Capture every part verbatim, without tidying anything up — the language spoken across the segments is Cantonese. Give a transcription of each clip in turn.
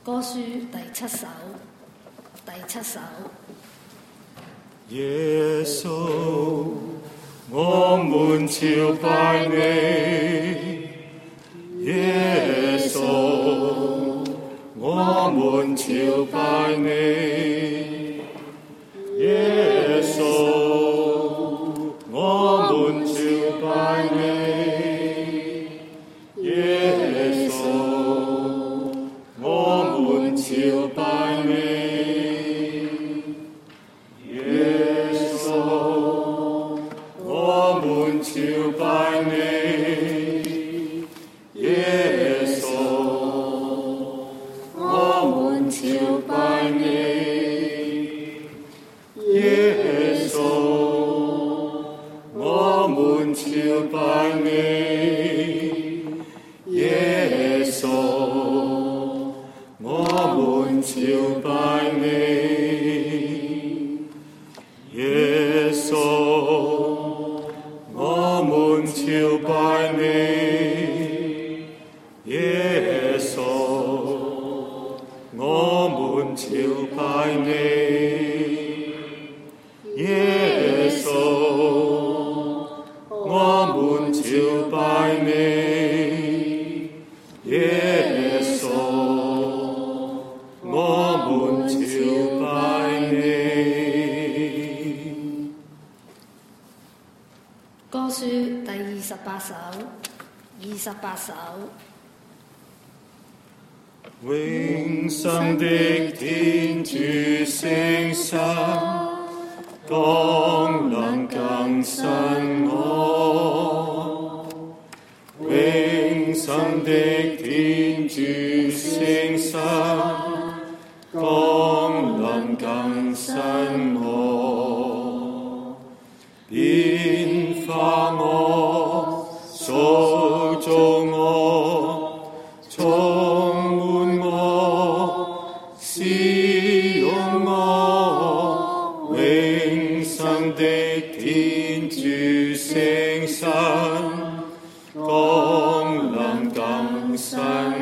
歌書第七首，第七首。 耶穌，我們朝拜你，耶穌，我們朝拜你，耶穌，我們朝拜你，耶穌，我們朝拜你。朝拜你，耶穌，我們朝拜你，耶穌，我們朝拜你，耶穌，我們朝拜你，耶穌。我們朝拜你，耶穌，我們朝拜你，耶穌，我們朝拜你，耶穌，我們朝拜你。 歌書第二十八首，二十八首。 永生的天主聖神，降臨更新我。永生的天主聖神，降臨更新我。變化我，塑造我，充滿我，使用我。永生的天主聖神，降臨更新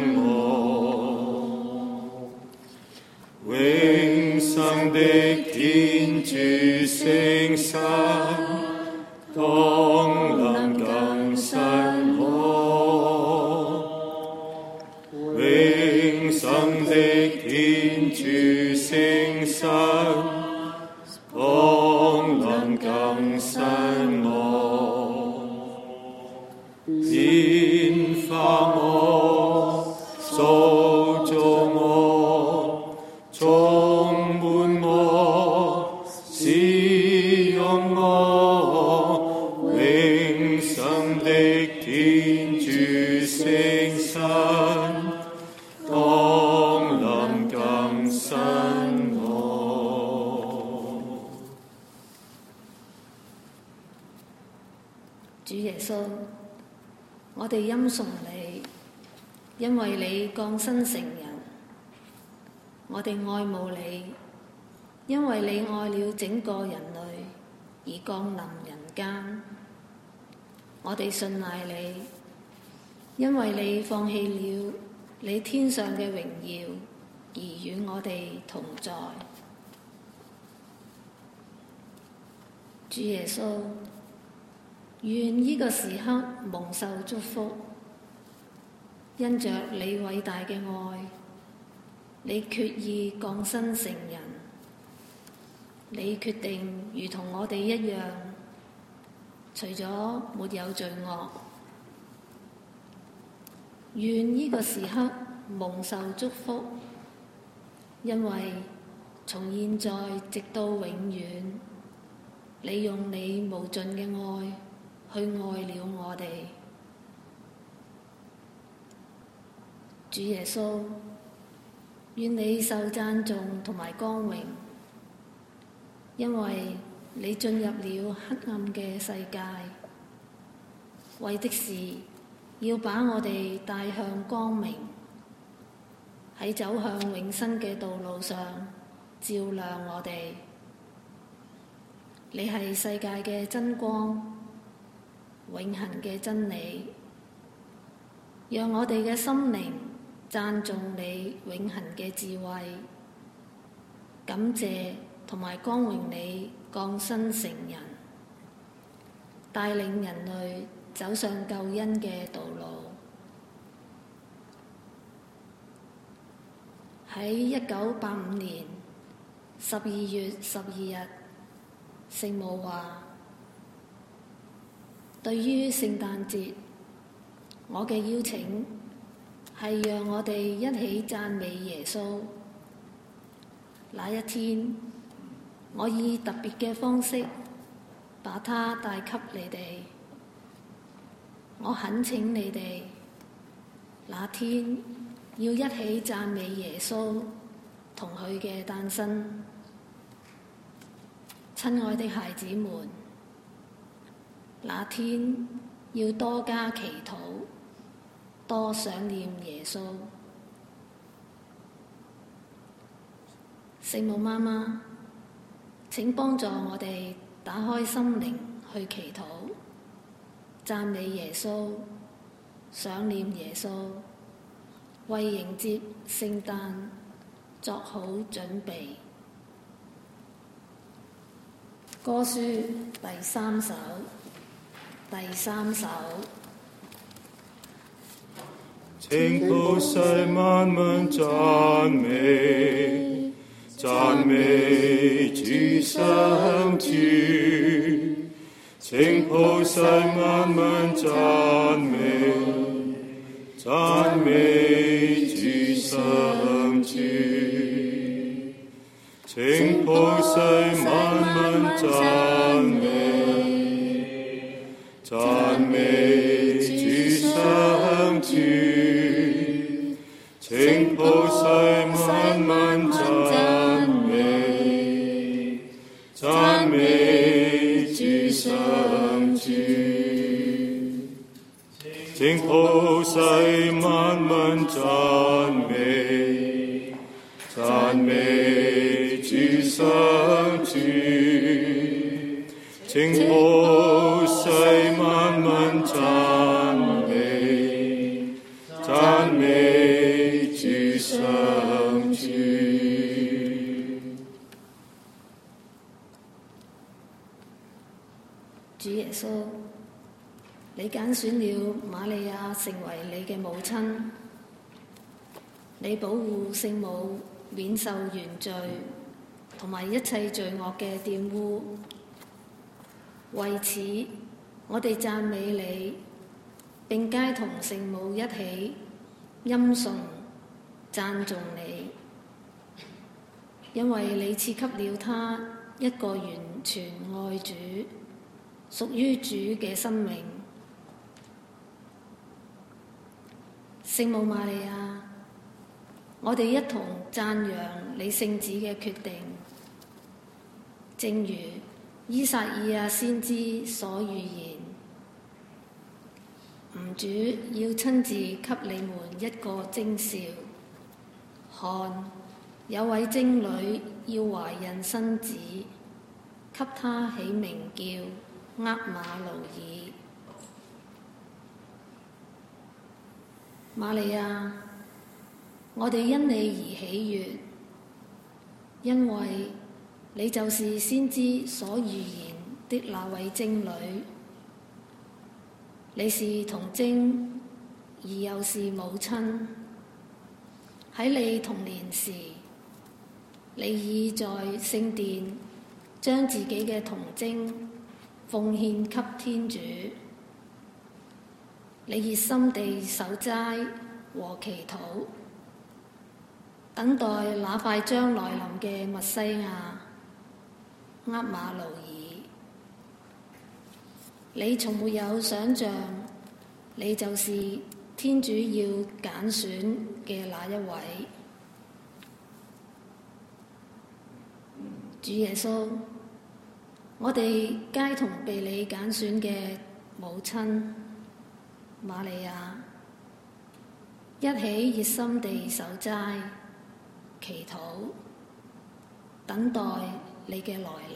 我。永生的天主聖神，降臨更新我。永生的天主聖神，降臨更新我。變化我，塑造我，充滿我，使用我。永生的天主聖神，降臨更新我。 主耶穌，我哋欽崇你，因為你降生成人；我哋愛慕你，因為你愛了整個人類而降臨人間。我哋信賴你，因為你放棄了你天上嘅榮耀而與我哋同在。主耶穌，願呢個時刻蒙受祝福，因着你偉大嘅愛，你決意降生成人，你決定如同我哋一樣，除咗沒有罪惡。願呢個時刻蒙受祝福，因為從現在直到永遠，你用你無盡嘅愛去愛了我哋。主耶穌，願你受讚頌同埋光榮，因為你進入了黑暗嘅世界，為的是要把我哋帶向光明，喺走向永生嘅道路上照亮我哋。你係世界嘅真光，永恆嘅真理，讓我哋嘅心靈讚頌你永恆嘅智慧，感謝同埋光榮你降生成人，帶領人類走上救恩嘅道路。喺一九八五年十二月十二日，聖母話：對於聖誕節，我嘅邀請係讓我哋一起讚美耶穌。那一天，我以特別嘅方式把他帶給你哋。我懇請你哋，那天要一起讚美耶穌同佢嘅誕生。親愛的孩子們，那天要多加祈禱，多想念耶穌。聖母媽媽，請幫助我哋打開心靈去祈禱，讚美耶穌，想念耶穌，為迎接聖誕作好準備。歌書第三首，第三首。 請普世萬民讚美，讚美主生主。請普世萬民讚美，讚美主生主。請普世萬民讚美，讚美主生主。請普世萬民讚美，讚美主生主。請普世萬民讚美，讚美主生主。請普世萬民讚美，讚美主生主。 主耶穌，你揀選了瑪利亞成為你嘅母親，你保護聖母免受原罪同埋一切罪惡嘅玷污。為此，我哋讚美你，並皆同聖母一起欽頌讚頌你，因為你賜給了她一個完全愛主、屬於主嘅生命。聖母瑪利亞，我哋一同讚揚你聖子嘅決定，正如依撒意亞先知所預言，吾主要親自給你們一個徵兆，看，有位貞女要懷孕生子，給他起名叫厄馬奴耳。瑪利亞，我哋因你而喜悅，因為你就是先知所預言的那位貞女。你是童貞，而又是母親。喺你童年時，你已在聖殿將自己嘅童貞奉獻給天主。你熱心地守齋和祈禱，等待那快將來臨嘅默西亞厄馬奴耳。你從沒有想像，你就是天主要揀選嘅那一位。主耶穌，我哋皆同被你揀選嘅母親瑪利亞一起熱心地守齋、祈禱，等待你嘅來臨。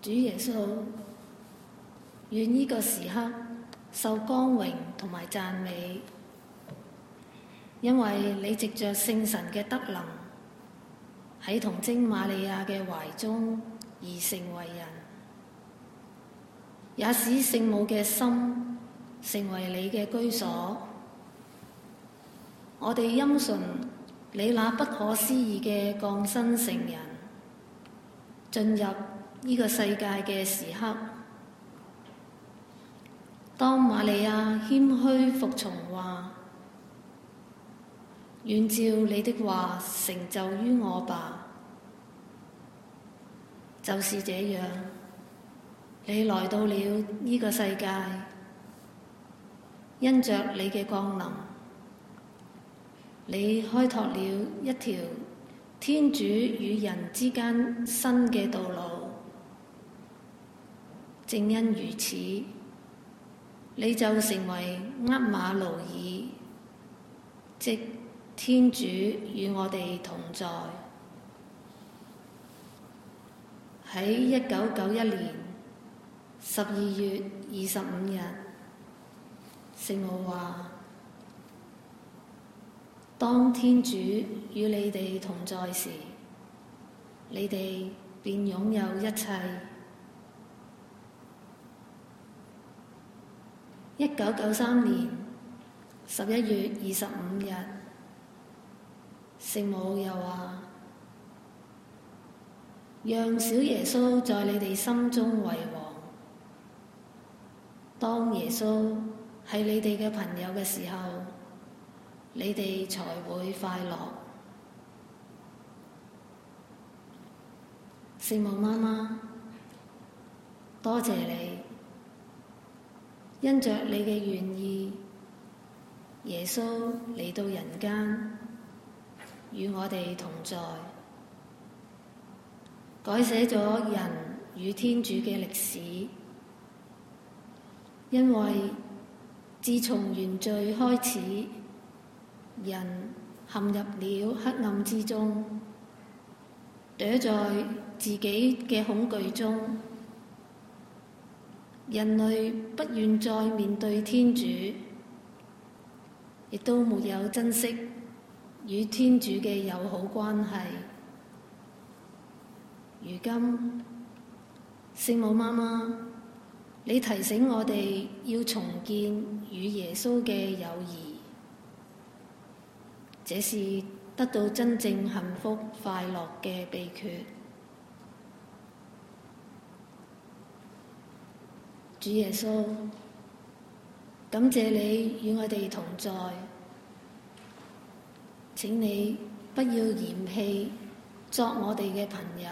主耶穌，願呢個時刻受光榮同埋讚美，因為你藉着聖神嘅德能，喺童貞瑪利亞嘅懷中而成為人，也使聖母嘅心成為你嘅居所。我哋因信你那不可思議嘅降生成人，進入呢個世界嘅時刻，當瑪利亞謙虛服從話，願照你的話成就於我吧，就是這樣，你來到了呢個世界，因着你嘅降臨，你開拓了一條天主與人之間新嘅道路。正因如此，你就成為厄馬奴耳，即天主與我哋同在。喺一九九一年十二月二十五日，聖母話：當天主與你哋同在時，你哋便擁有一切。一九九三年十一月二十五日，聖母又話：讓小耶穌在你哋心中為王。當耶穌係你哋嘅朋友嘅時候，你哋才會快樂。聖母媽媽，多謝你，因着你嘅願意，耶穌嚟到人間，與我哋同在，改寫咗人與天主嘅歷史。因為自從原罪開始，人陷入了黑暗之中，躲在自己嘅恐懼中。人類不願再面對天主，亦都沒有珍惜與天主嘅友好關係。如今，聖母媽媽，你提醒我哋要重建與耶穌嘅友誼，這是得到真正幸福快樂嘅秘訣。主耶穌，感謝你與我哋同在，請你不要嫌棄作我哋嘅朋友。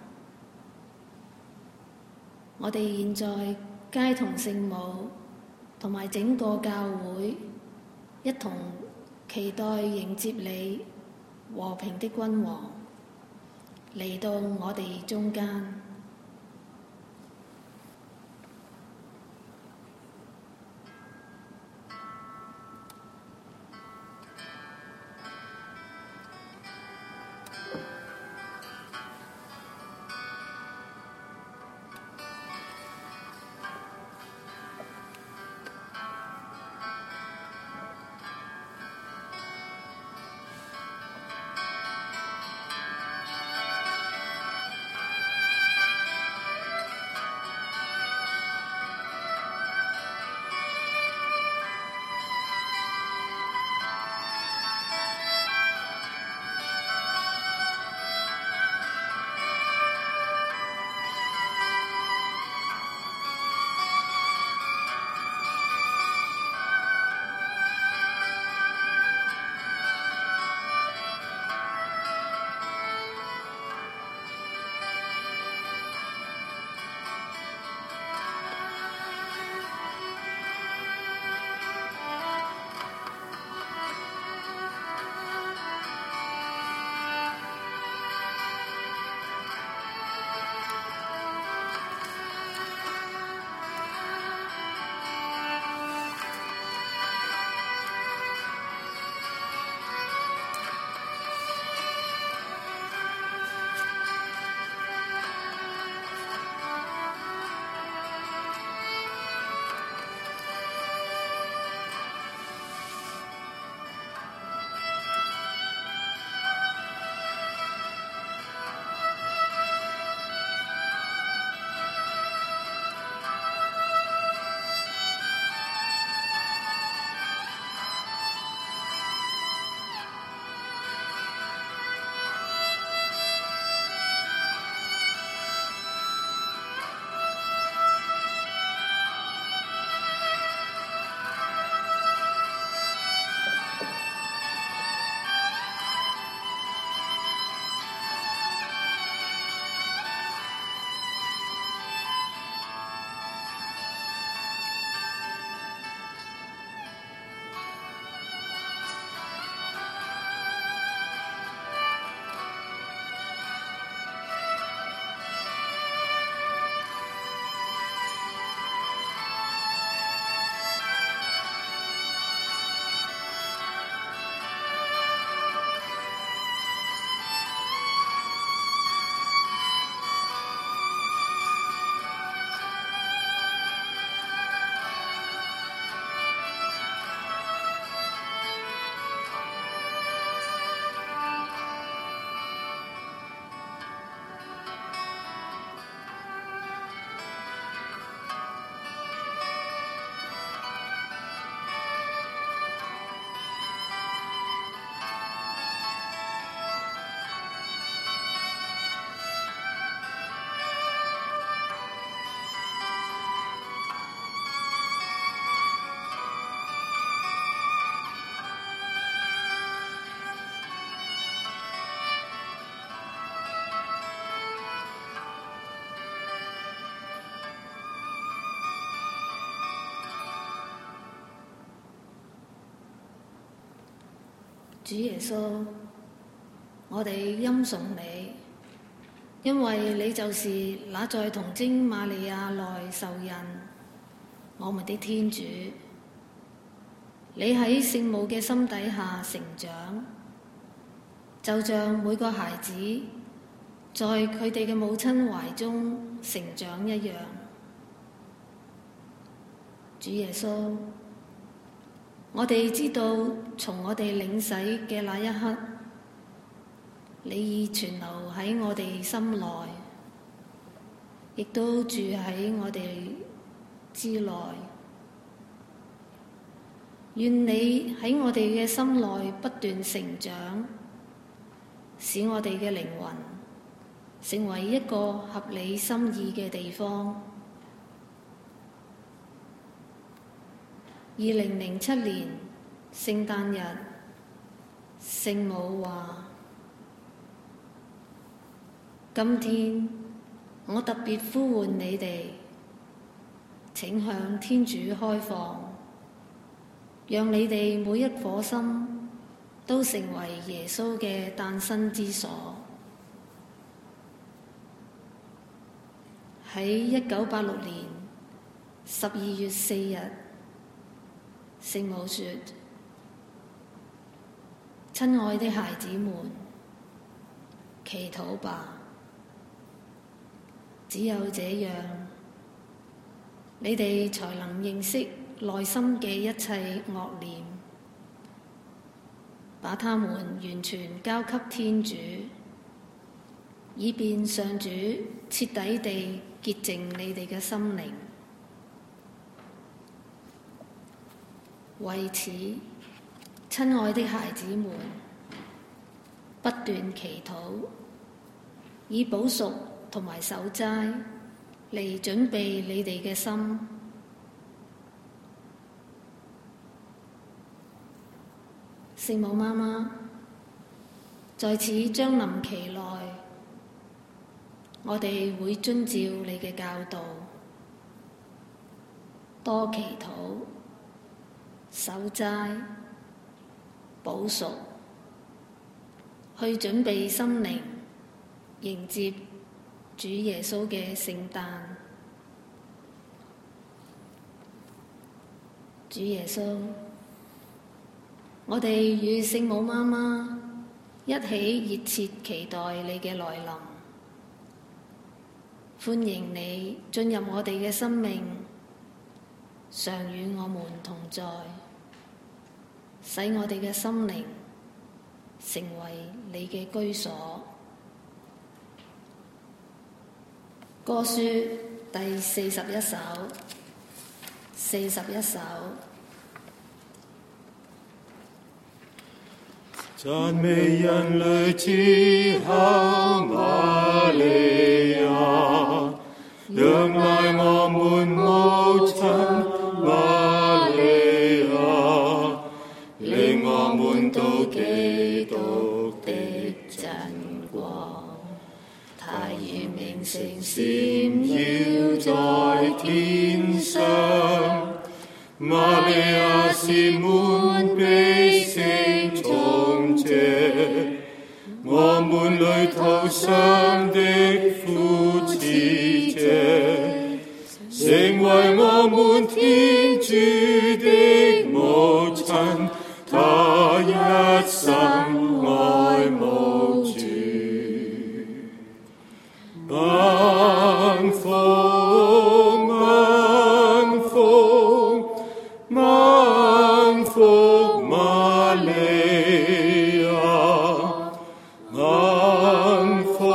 我哋現在皆同聖母同埋整個教會一同期待迎接你和平的君王嚟到我哋中間。 主耶穌，我哋欽崇你，因為你就是那在童貞瑪利亞內受孕，我們的天主。你喺聖母嘅心底下成長，就像每個孩子在佢哋嘅母親懷中成長一樣。主耶穌，我哋知道從我哋領洗嘅那一刻，你已存留喺我哋心內，亦都住喺我哋之內。願你喺我哋嘅心內不斷成長，使我哋嘅靈魂成為一個合你心意嘅地方。二零零七年聖誕日，聖母話：今天我特別呼喚你哋，請向天主開放，讓你哋每一顆心都成為耶穌嘅誕生之所。喺一九八六年十二月四日，聖母說：親愛的孩子們，祈禱吧，只有這樣，你哋才能認識內心嘅一切惡念，把它們完全交給天主，以便上主徹底地潔淨你哋嘅心靈。為此，親愛的孩子們，不斷祈禱，以補贖同埋守齋嚟準備你哋嘅心。聖母媽媽，在此將臨期內，我哋會遵照你嘅教導，多祈禱、守齋、補贖，去準備心靈，迎接主耶穌嘅聖誕。主耶穌，我哋與聖母媽媽一起熱切期待你嘅來臨，歡迎你進入我哋嘅生命，常與我們同在，使我哋嘅心靈成為你嘅居所。歌書第四十一首，四十一首。 讚美人類之后瑪利亞，仰賴我們母親瑪利亞，領我們到基督的真光。他以名聲閃耀在天上，瑪利亞是滿被聖寵者，我們裡途上的扶持者，成為我們天主的母親，她一生愛慕主。萬福萬福萬福瑪利亞，萬福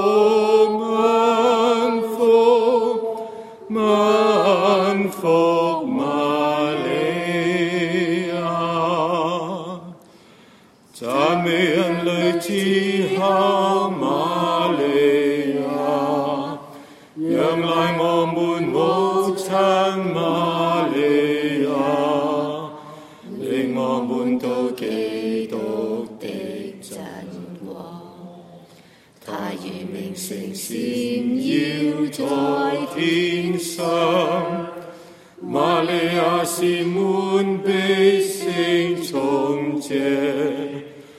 萬福萬福瑪利亞，讚美人類之后瑪利亞，仰賴我們母親瑪利亞，領我們到基督的真光。他以名聲閃耀在天上，瑪利亞是滿被聖寵者，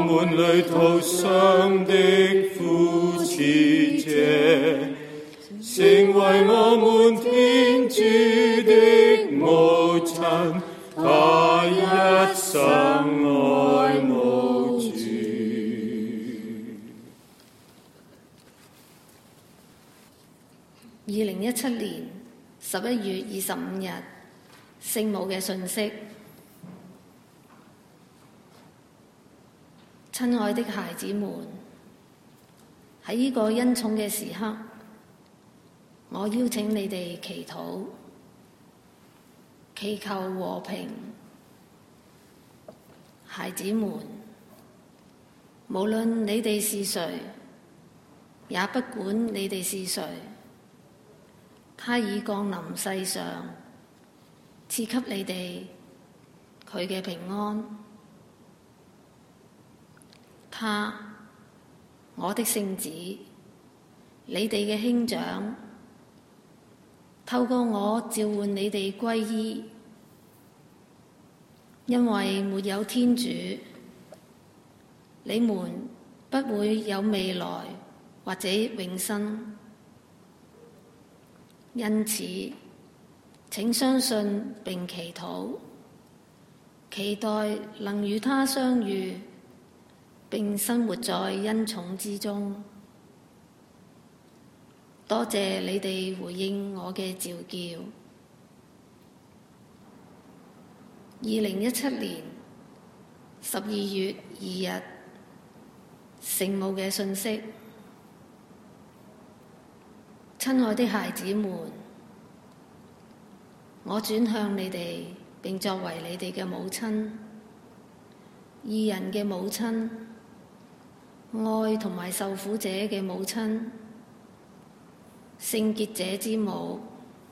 們裏途上的扶持者，成為我們天主的母親，他一生愛慕主。 二零一七年十一月二十五日，聖母嘅訊息。親愛的孩子們，喺呢個恩寵嘅時刻，我邀請你哋祈禱，祈求和平。孩子們，無論你哋是誰，也不管你哋是誰，他已降臨世上，賜給你哋佢嘅平安。他，我的聖子，你哋嘅兄長，透過我召喚你哋歸依，因為沒有天主，你們不會有未來或者永生。因此，請相信並祈禱，期待能與他相遇，並生活在恩寵之中。多謝你哋回應我嘅召叫。二零一七年十二月二日，聖母嘅訊息。親愛的孩子們，我轉向你哋，並作為你哋嘅母親，義人嘅母親，愛同埋受苦者嘅母親，聖潔者之母。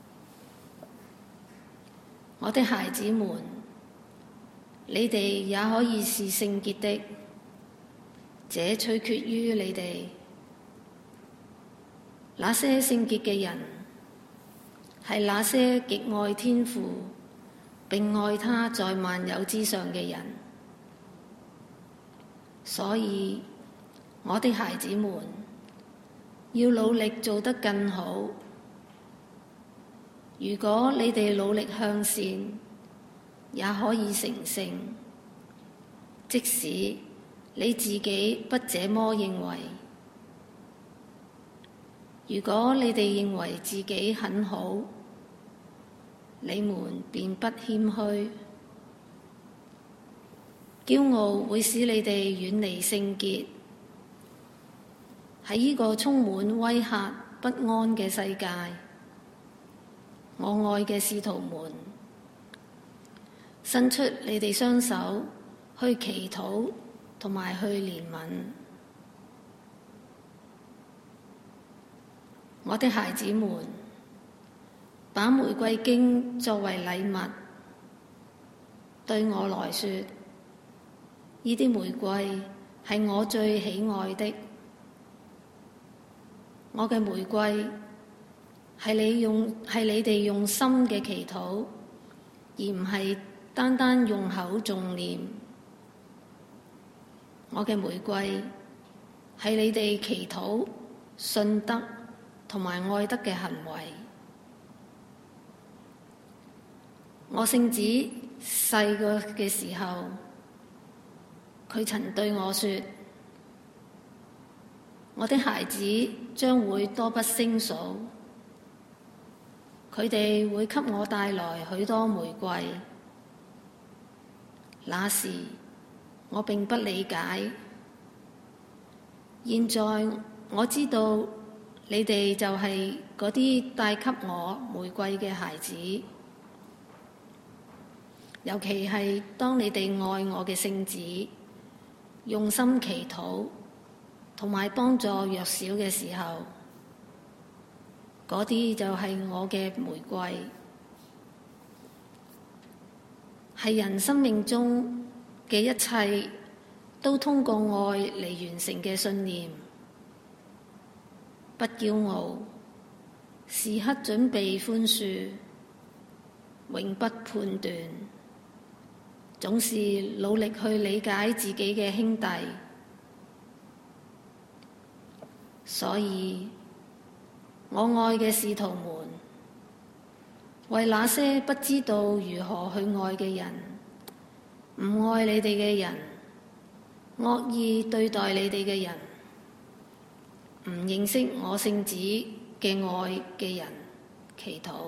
我的孩子們，你哋也可以是聖潔的，這取決於你哋。那些聖潔嘅人，係那些極愛天父並愛他在萬有之上嘅人。所以，我的孩子們，要努力做得更好。如果你哋努力向善，也可以成聖。即使你自己不這麼認為。如果你哋認為自己很好，你們便不謙虛。驕傲會使你哋遠離聖潔。喺呢個充滿威嚇不安嘅世界，我愛嘅使徒們，伸出你哋雙手去祈禱同埋去憐憫。我的孩子們，把玫瑰經作為禮物，對我來說，呢啲玫瑰係我最喜愛的。我嘅玫瑰係你用係你哋用心嘅祈禱，而唔係單單用口誦念。我嘅玫瑰係你哋祈禱、信德同埋愛德嘅行為。我聖子細個嘅時候，佢曾對我說：我的孩子將會多不勝數，佢哋會給我帶來許多玫瑰。那時我並不理解，現在我知道。你哋就係嗰啲帶給我玫瑰嘅孩子，尤其係當你哋愛我嘅聖子，用心祈禱同埋幫助弱小嘅時候，嗰啲就係我嘅玫瑰，係人生命中嘅一切都通過愛嚟完成嘅信念。不驕傲，時刻準備寬恕，永不判斷，總是努力去理解自己嘅兄弟所以我愛嘅使徒們，為那些不知道如何去愛嘅人，唔愛你哋嘅人，惡意對待你哋嘅人，唔認識我聖子嘅愛嘅人祈禱。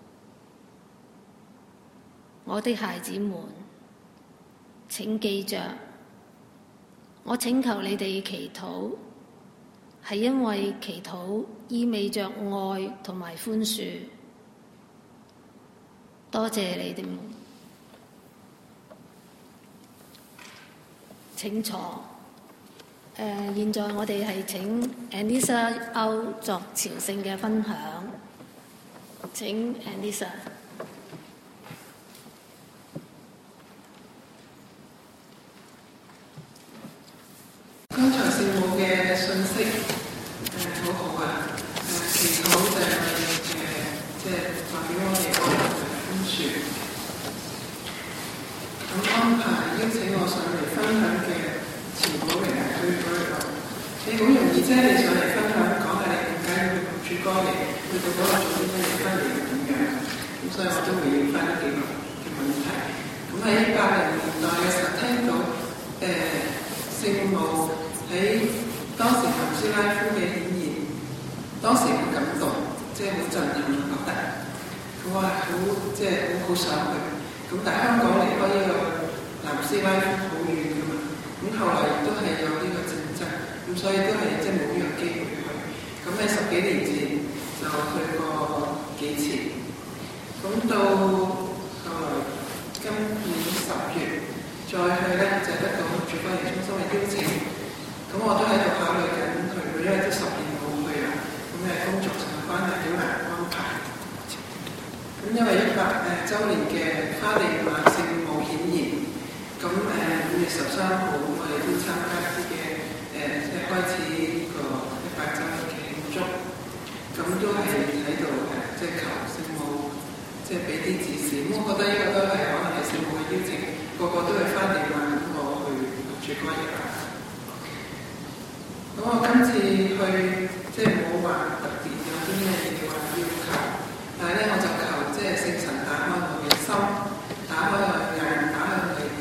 我的孩子們，請記着，我請求你哋祈禱，係因為祈禱意味着愛同埋寬恕。多謝你哋，請坐。誒、呃，現在我哋係請 Anissa 歐作朝聖嘅分享。請 Anissa。 剛才聖母嘅信息誒好好啊！誒祈禱就係我哋嘅，即係代表我哋愛同埋寬恕。咁安排邀請我上嚟分享嘅前寶靈係去嗰度，你好容易啫！你上嚟分享講下你點解要去主歌嚟，去到嗰個做啲乜嘢翻嚟係點樣？咁所以我都回應翻幾個嘅問題。咁喺八零年代嘅時候聽到誒聖母喺當時南斯拉夫嘅顯現，當時好感動，即係好震撼，覺得我係好即係好好想去。咁但係香港離開呢個南斯拉夫好遠㗎嘛，咁後來亦都係有呢個戰爭，咁所以都係即係冇呢個機會去。咁喺十幾年前就去過幾次，咁到後來今年十月再去咧，就得到主歌兒中心嘅邀請。咁我都喺度考慮緊去，因為都十年冇去啦。咁誒工作上嘅關係好難安排。咁因為一百誒週年嘅花地瑪聖母顯現，咁誒五月十三號我哋都參加啲嘅誒，即係開始呢個一百週年嘅慶祝。咁都係喺度誒，即係求聖母，即係俾啲指示。咁我覺得呢個都係可能係聖母嘅邀請，個個都係花地瑪咁我去主歌日。咁我今次去即係冇話特別有啲咩嘢話要求，但係咧我就求即係聖神打開我嘅心，打開我嘅眼，打開我嘅耳。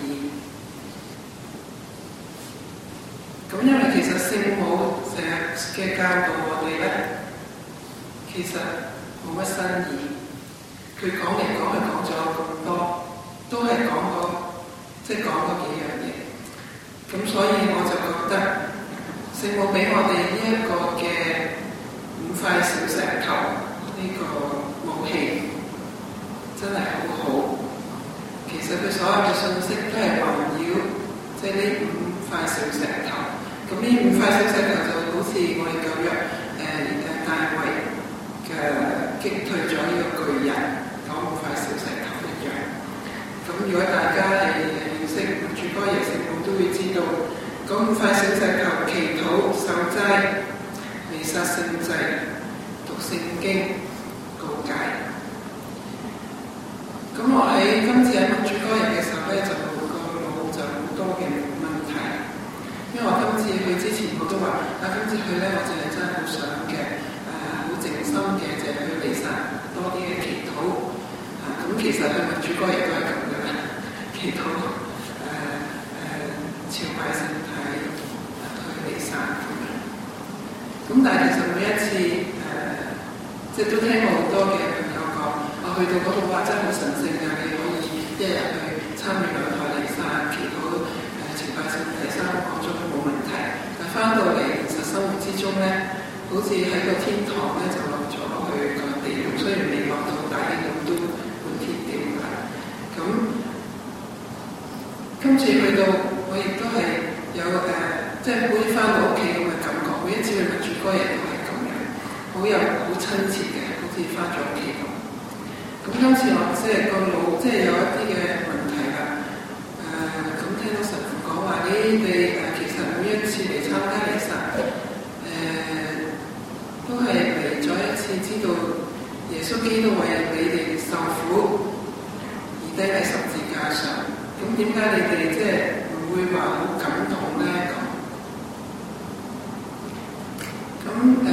咁因為其實聖母成日嘅教導我哋咧，其實冇乜新意。佢講嚟講去講咗咁多，都係講過即係講嗰幾樣嘢。咁所以我就覺得。聖母俾我哋呢一個嘅五塊小石頭呢個武器真係好好。其實佢所有嘅信息都係圍繞即係呢五塊小石頭。咁呢五塊小石頭就好似我哋舊約誒誒大衛嘅擊退咗呢個巨人嗰五塊小石頭一樣。咁如果大家係認識主歌兒聖母都會知道。嗰五塊小石頭，祈禱、守齋、彌撒聖祭、讀聖經、告解。咁我喺今次喺主歌日嘅時候咧，就個腦就好多嘅問題。因為我今次去之前我都話，啊今次去咧，我就係真係好想嘅，誒好靜心嘅，就係去彌撒多啲嘅祈禱。啊咁其實去主歌日都係咁嘅啦，祈禱。朝拜聖體，去彌撒咁樣。咁但係其實每一次誒、呃，即係都聽過好多嘅朋友講，我去到嗰度話真係好神聖㗎，你可以一日去參與兩台彌撒、祈禱、誒朝拜聖體三個鐘都冇問題。但係翻到嚟現實生活之中咧，好似喺個天堂咧就落咗去個地獄，雖然未落到大地獄都滿天掉啦。咁今次去到。我亦都係有誒、呃，即係好似翻到屋企咁嘅感覺。每一次去主歌日都係咁樣，好有好親切嘅，好似翻咗屋企咁。咁今次我即係個腦，即係有一啲嘅問題啦。誒、呃，咁聽到神父講話，你哋誒其實每一次嚟參加彌撒，誒、呃、都係嚟咗一次知道耶穌基督為你哋受苦而釘喺十字架上。咁點解你哋即係會話好感動咧咁，咁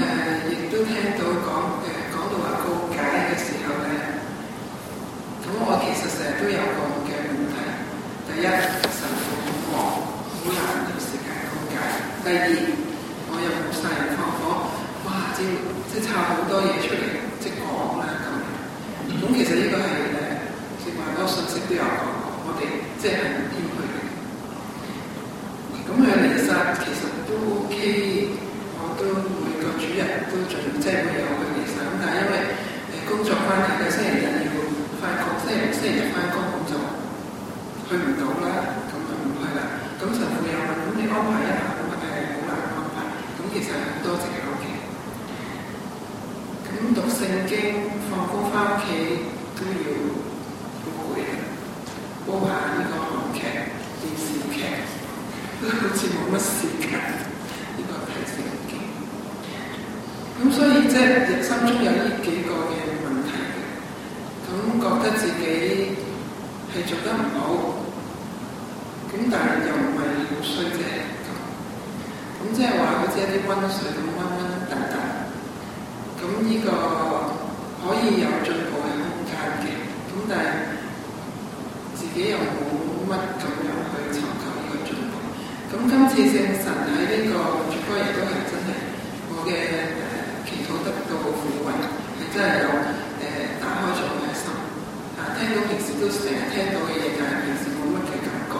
都聽到講誒講到話告解嘅時候咧，咁我其實成日都有個嘅問題。第一，神父好忙，好難有時間告解；第二，我又冇殺人放火，哇！即即抄好多嘢出嚟，即講啦咁。咁其實呢個係誒，正話嗰個信息都有講過，我哋即係唔謙虛嘅。咁佢彌撒其實都 OK。我都每個主日都盡即係會有去彌撒，咁但係因為誒工作關係咧，星期日要翻工，星期六、星期日翻工咁就去唔到啦，咁就唔去啦。咁神父又問：咁你安排一下，咁係好難安排。咁其實好多藉口嘅。咁讀聖經、放工翻屋企都要好攰嘅，煲下呢個韓劇、電視劇，都好似冇乜時間呢個睇聖經。咁所以即係心中有呢幾個嘅問題嘅，咁覺得自己係做得唔好，咁但係又唔係好衰啫，咁咁即係話好似一啲溫水咁溫溫突突，咁呢個可以有進步嘅空間嘅，咁但係自己又冇乜咁樣去尋求呢個進步。咁今次聖神喺呢個主歌亦都係真係我嘅祈禱得到撫慰，係真係有誒、呃、打開咗我嘅心。啊，聽到平時都成日聽到嘅嘢，但係平時冇乜嘅感覺。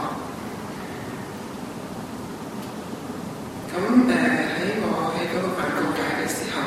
咁誒喺我喺嗰個辦告解嘅時候，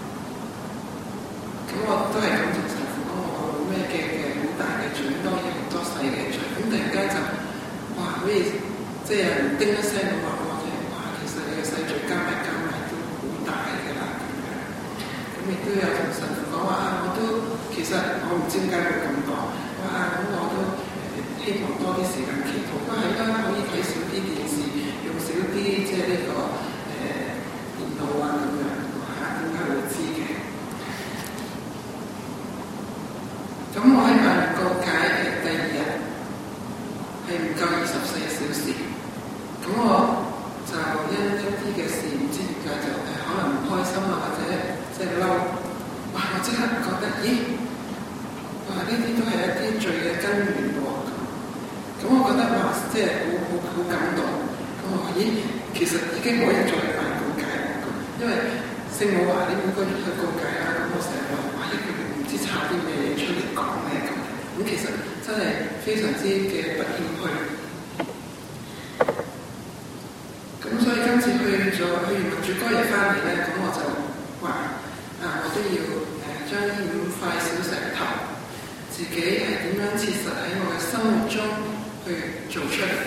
咁我都係咁同神父講，我冇咩嘅嘅好大嘅罪，當然好多細嘅罪。咁突然間就哇，好似即係有人叮一聲咁話我哋，哇！其實你嘅細罪加埋加埋都好大㗎啦。亦都有同神父講話啊，我都其實我唔知點解會咁講，話啊咁我都希望多啲時間祈禱，都係啦，可以睇少啲電視，用少啲即係呢個誒電腦啊咁樣，嚇點解會知嘅？咁我喺辦告解嘅第二日係唔夠二十四小時，咁我就因一啲嘅事唔知點解就誒可能唔開心啊，或者即係嬲，哇！我即刻覺得，咦，哇！呢啲都係一啲罪嘅根源喎。咁我覺得哇，即係好好好感動。咁我話，咦，其實已經可以再辦告解啦。因為聖母話你每個月去告解啦。咁我成日話，哇！一個月唔知抄啲咩嘢出嚟講咧咁。咁其實真係非常之嘅不謙虛。咁所以今次去咗去完民主歌日翻嚟咧，咁我就話。啊！我都要誒將呢五塊小石頭，自己係點樣切實喺我嘅生活中去做出嚟。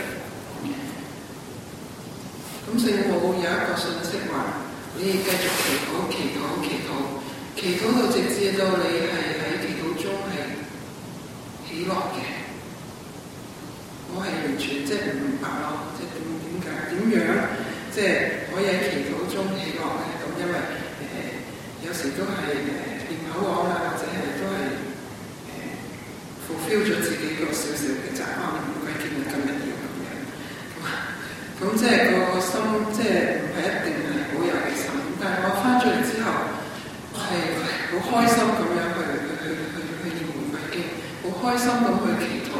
咁聖母有一個信息話：你哋繼續祈禱、祈禱、祈禱，祈禱到直至到你係喺祈禱中係喜樂嘅。我係完全即係唔明白咯，即係點點解點樣即係可以喺祈禱中喜樂咧？咁因為有時都係誒念口簧啊，或者係都係誒 fulfill 咗自己個少少嘅習慣，唔鬼見到今日要咁樣。咁咁即係個心，即係唔係一定係好有嘅心。但係我翻咗嚟之後，係好開心咁樣去去去去去念玫瑰經，好開心咁去祈禱。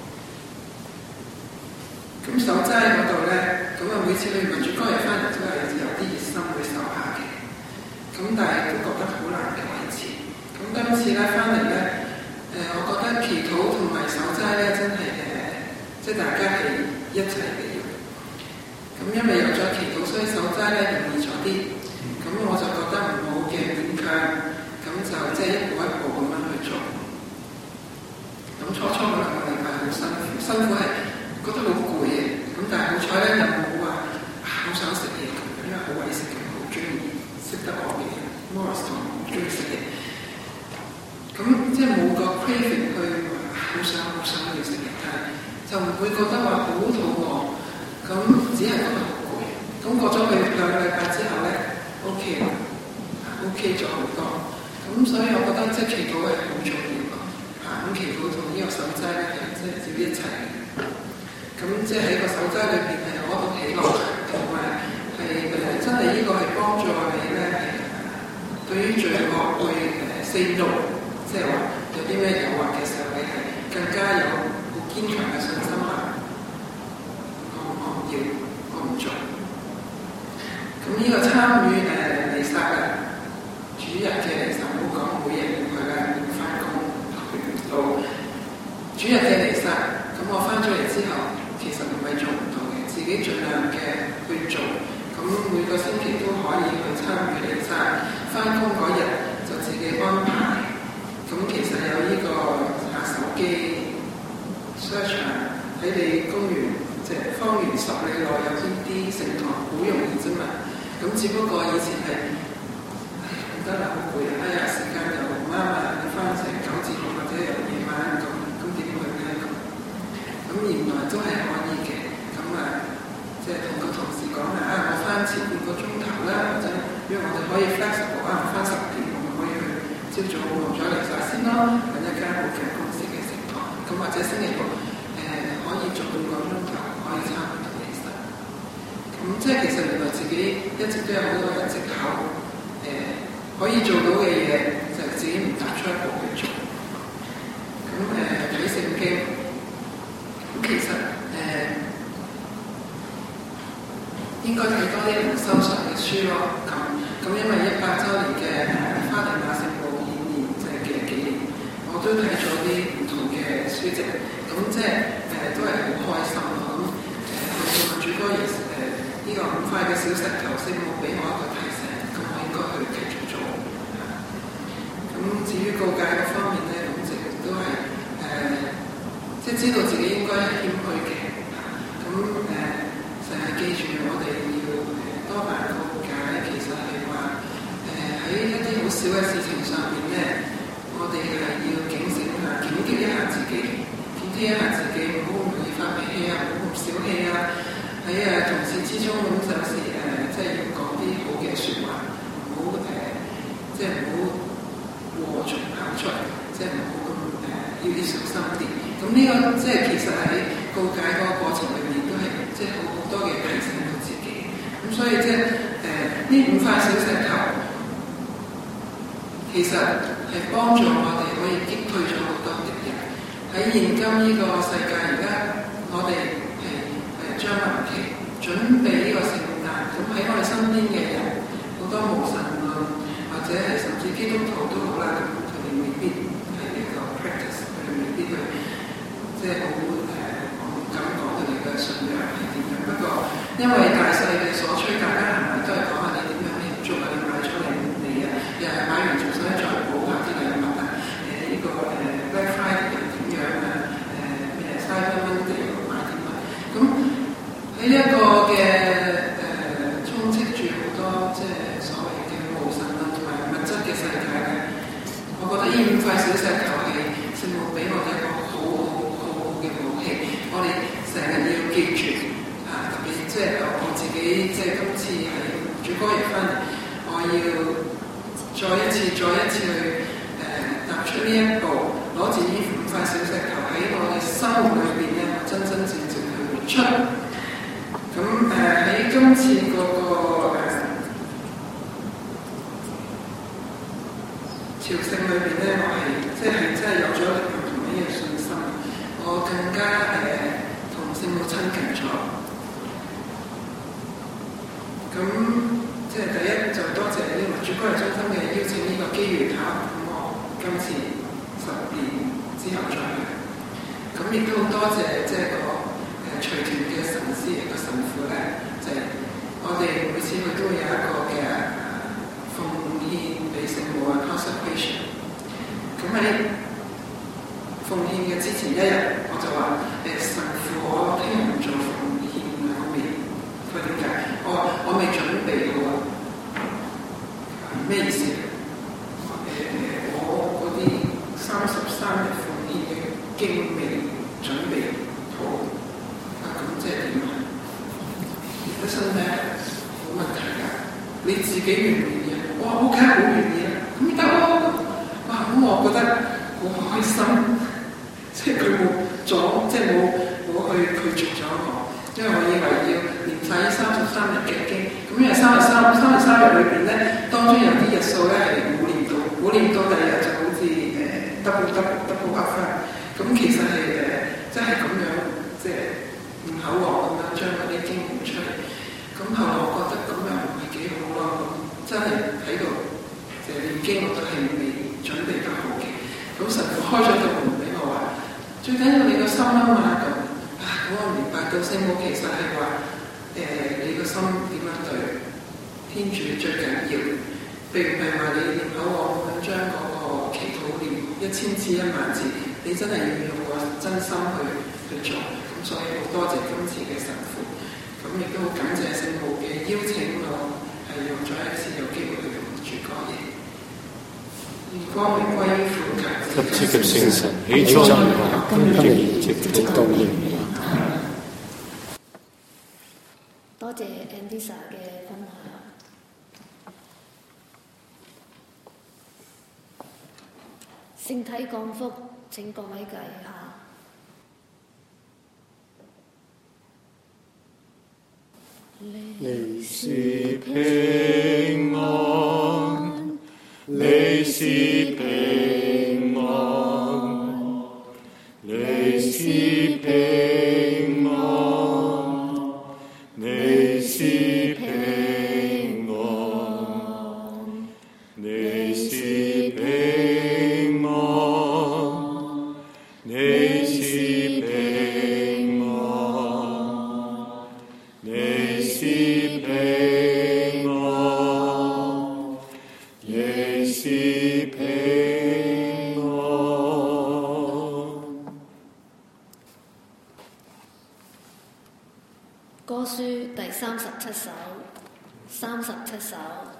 咁守齋嗰度咧，咁啊每次去民主歌日翻嚟都係有啲熱心去守下嘅。咁但係都覺得好難嘅維持。咁今次咧翻嚟咧，誒、呃、我覺得祈禱同埋守齋咧真係誒、呃，即係大家係一齊嘅。咁因為有咗祈禱，所以守齋咧容易咗啲。咁我就覺得唔好嘅勉強，咁就即係一步一步咁樣去做。咁初初嗰兩個禮拜好辛苦，辛苦係覺得好攰嘅。咁但係好彩咧又冇話好想食嘢咁，因為好為食嘅，好中意。識得我嘅 Morris 同我中意食嘢，咁即係冇個 craving 去好想好想去食嘢，但係就唔會覺得話好肚餓，咁只係覺得好攰。咁過咗去兩個禮拜之後咧 ，OK 啦 ，OK 咗好多。咁所以我覺得即係祈禱係好重要咯。嚇，咁祈禱同呢個守齋咧係即係自己一齊嘅。咁即係喺個守齋裏邊係攞到喜樂，同埋係誒真係呢個係幫助你咧係對對於罪惡會誒 say no，即係話有啲咩誘惑嘅時候，你係更加有好堅強嘅信心啊！我我唔要，我唔做。咁呢個參與誒彌撒嘅主日嘅彌撒，唔好講每日佢啦，要翻工去唔到。主日嘅彌撒，咁我翻咗嚟之後，其實唔係做唔到嘅，自己盡量嘅去做。咁每個星期都可以去參與彌撒，翻工嗰日就自己安排。咁其實有呢個下手機 search 喺你公園即係方圓十里內有邊啲聖堂，好容易啫嘛。咁只不過以前係唔得啦，好攰啊！哎呀，時間又唔啱啊，你翻成九字號或者又夜晚咁，咁點去咧咁？咁原來都係可以嘅。咁啊，即係同個同事講啊，啊我翻前半個鐘頭啦，或者因為我哋可以 flexible 啊，我翻十點，我咪可以去朝早落咗嚟晒先咯，揾一間好嘅公司嘅聖堂。咁或者星期六誒、呃、可以做半個鐘頭，可以參與到彌撒。咁即係其實原來自己一直都有好多嘅藉口，誒、呃、可以做到嘅嘢，就係、自己唔踏出一步去做。咁誒睇聖經，咁其實誒、呃、應該睇多啲靈修上嘅書咯。咁咁因為一百週年嘅花地瑪聖母顯現即係嘅紀念，我都睇咗啲唔同嘅書籍，咁即係誒、呃、都係好開心咯。咁誒主歌亦誒呢個五塊嘅小石頭，聖母俾我一個提醒，咁我應該去繼續做。咁至於告解嗰方面咧，咁直都係誒、呃、即係知道自己應該係謙虛嘅。咁誒成日記住我哋要多辦告解，其實係話誒喺一啲好少嘅事情上面咧，我哋係要警醒下、警惕一下自己，警惕一下自己，唔好咁容易發脾氣啊，唔好咁小氣啊。喺誒同事之中咁有時誒，即係要講啲好嘅説話，唔好誒，即係唔好禍從口出，即係唔好咁誒，要啲小心啲。咁呢個即係其實喺告解嗰個過程裏面都係即係好好多嘅提醒到自己。咁所以即係誒呢五塊小石頭，其實係幫助我哋可以擊退咗好多敵人。喺現今呢個世界，而家我哋係誒將臨期準備呢個聖誕，咁喺我哋身邊嘅人好多無神論或者係甚至基督徒都好啦，咁佢哋未必係一個 practice，佢哋未必去即係好誒，我唔敢講佢哋嘅信仰係點樣。不過因為大勢嘅所趨，大家行埋都係講下你點樣慶祝啊，你買咗嚟未啊？又係買完仲想再補下啲禮物啊？誒、呃、呢、這個誒 Black Friday 又點樣啊？誒咩 Cyber Monday 又買啲乜？咁喺呢一個嘅誒、呃、充斥住好多即係所謂嘅無神論同埋物質嘅世界嘅，我覺得呢五塊小石頭係聖母俾我哋一個好好好好嘅武器，我哋成日要記住啊！特別即係我自己即係今次係主歌日翻嚟，我要再一次再一次去誒踏出呢一步，攞住呢五塊小石頭喺我嘅生活裏邊咧，我真真正正去活出。咁誒喺今次嗰、那個誒、呃、朝聖裏邊咧，我係即係真係有咗力量同呢個信心，我更加誒同聖母親近咗。咁即係第一就多謝呢個主歌日中心嘅邀請呢個機緣巧合，咁我今次十年之後再去。咁亦都好多謝即係個誒隨團嘅神師個神父咧，就係、是、我哋每次佢都會有一個嘅奉獻俾聖母嘅 consecration。咁喺奉獻嘅之前一日，我就話誒神父，我聽日唔做奉獻兩面。佢點解？我話我未準備好啊！咩意思？誒、呃、我嗰啲三十三日奉獻嘅經未準備好啊！咁即係點啊？本身咧冇問題㗎，你自己願唔願意啊？我話 OK，好願意啊！咁得咯！哇！咁我覺得好開心，即係佢冇阻，即係冇冇去拒絕咗我。因為我以為要連晒呢三十三日嘅經，咁咁因為三十三三十三日裏邊咧，當中有啲日數咧係五年到，五年到第二日就好似誒 double double double up 翻。咁其實係誒、呃，即係咁樣，即係唔口黃咁樣將嗰啲經驗出嚟。咁後來我覺得咁樣唔係幾好咯。咁真係喺度誒念經，我都係未準備得好嘅。咁神父開咗道門俾我話，最緊要你個心啊嘛咁。啊，咁我明白到聖母其實係話誒你個心點樣對天主最緊要，並唔係話你念口黃咁樣將嗰個祈禱念一千次一萬次。你真係要用個真心去去做，咁所以好多謝今次嘅神父，咁亦都好感謝聖母嘅邀請我，係用咗一次有機會去同主講嘢。願光榮歸於父及子及聖神，起初在我，今日直到永遠。 多謝 Andisa 嘅分享。聖體降福。請各位計下， 你是平安，你是平安，你是平安，你是平安，你是平安。你是平安，你是平安，你是平安。 歌書第三十七首，三十七首。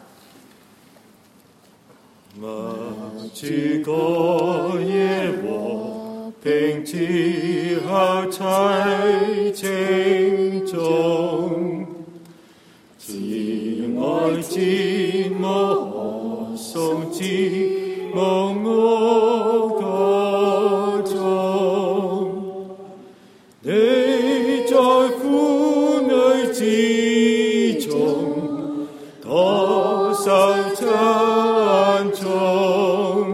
默主歌耶和平之後齊稱頌，慈愛之母可頌之無我歌頌，你在婦女之中多受讚頌，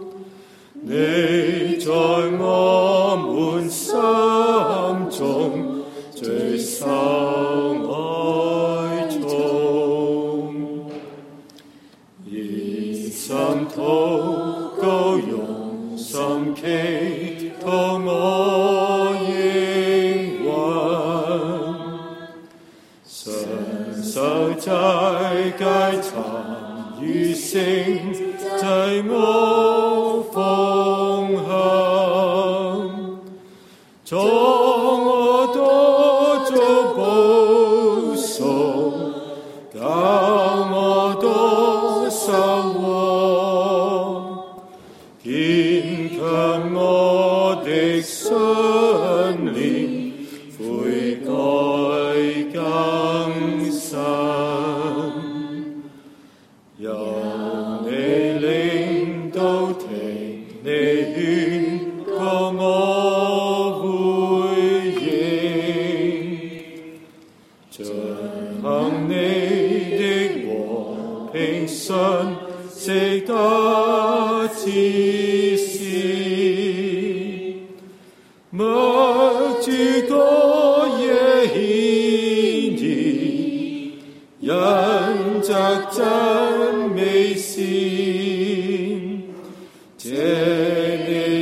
你在我們心中最受愛寵，以心禱告用心祈禱我應允，常受齋戒參與聖祭我奉行，從我多做保守，教我多守望，堅強我的信念，悔改更新，由你領導聽你勸告我回應，遵行你的和平信息得指示，默主歌耶獻意，因着真美善，謝你